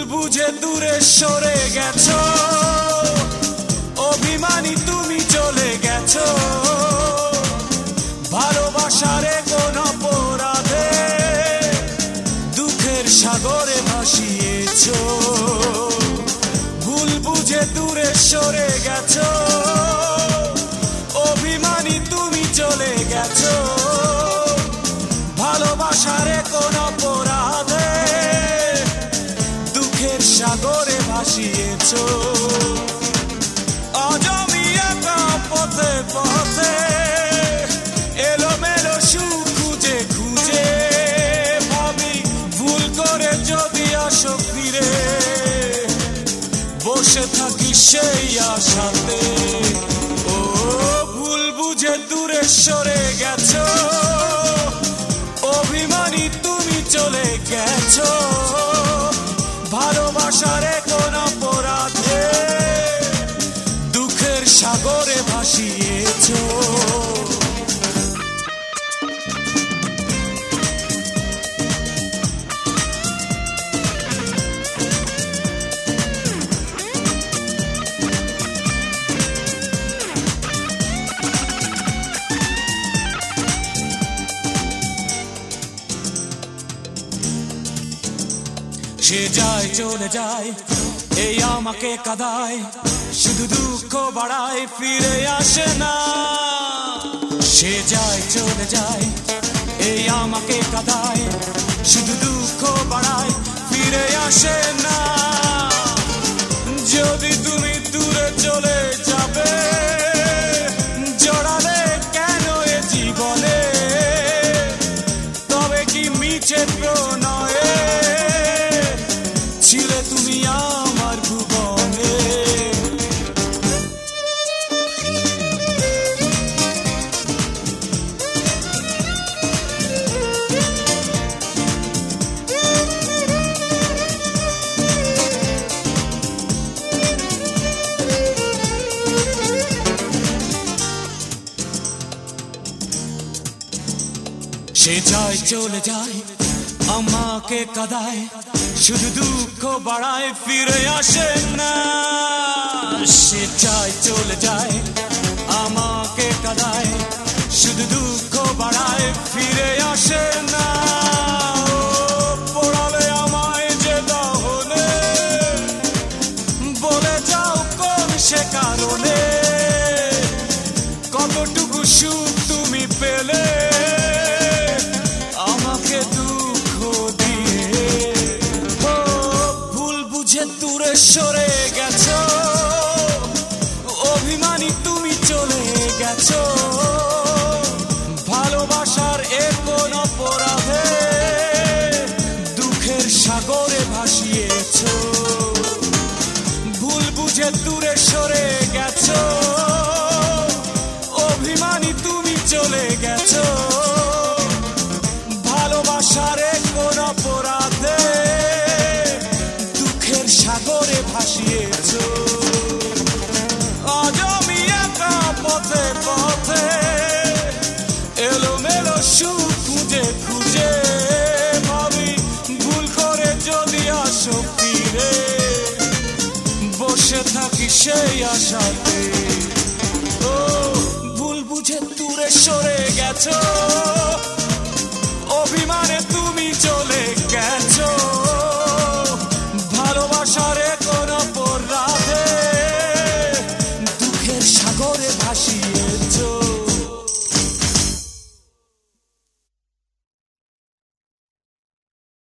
বুঝে দূরে সরে গেছো, অভিমানী তুমি চলে গেছো, ভালোবাসারে কোন অপরাধে দুঃখের সাগরে ভাসিয়েছো। ভুল বুঝে দূরে সরে গেছো, অভিমানী তুমি চলে গেছো, ভালোবাসারে কোন অপরাধে দুঃখের সাগরে ভাসিয়েছো। আজ আমি একা পথে পথে এলোমেলো সুখ খুঁজে খুঁজে ভাবি, ভুল করে যদি আসো ফিরে বসে থাকি সেই আশাতে। ও ভুল বুঝে দূরে সরে গেছো, অভিমানী তুমি চলে গেছো, ভালোবাসারে কোন অপরাধে দুঃখের সাগরে ভাসিয়েছো। সে যায় চলে যায়, এই আমাকে কাঁদায়, শুধু দুঃখ বাড়ায় ফিরে আসে না। সে যায় চলে যায়, এই আমাকে কাঁদায়, শুধু দুঃখ বাড়ায় ফিরে আসে না। যদি তুমি দূরে চলে যাবে, জড়ালে কেন এ জীবনে, তবে কি মিছে প্রণয়ে ছিলে তুমি আমার ভুবনে। সে যায় চলে যায়, আমাকে কাঁদায়, শুধু দুঃখ বাড়ায় ফিরে আসে না। সে যায় চলে যায়, আমাকে কাঁদায়, শুধু দুঃখ বাড়ায় ফিরে আসে না। পড়ালে আমায় যে দহনে, বলে যাও কোন সে কারণে, কতটুকু সুখ তুমি পেলে আমাকে দুঃখ দিয়ে। দূরে সরে গেছো, অভিমানী তুমি চলে গেছো, ভালোবাসার এ কোন অপরাধে দুঃখের সাগরে ভাসিয়েছো। ভুল বুঝে দূরে সরে গেছো, অভিমানী তুমি চলে গেছো, ভালোবাসার এ কোন অপরাধে সাগরে ভাসিয়েছো। আজ আমি একা পথে পথে এলোমেলো সুখ খুঁজে খুঁজে ভাবি, ভুল করে যদি আসো ফিরে বসে থাকি সেই আশাতে। ও ভুল বুঝে দূরে সরে গেছো,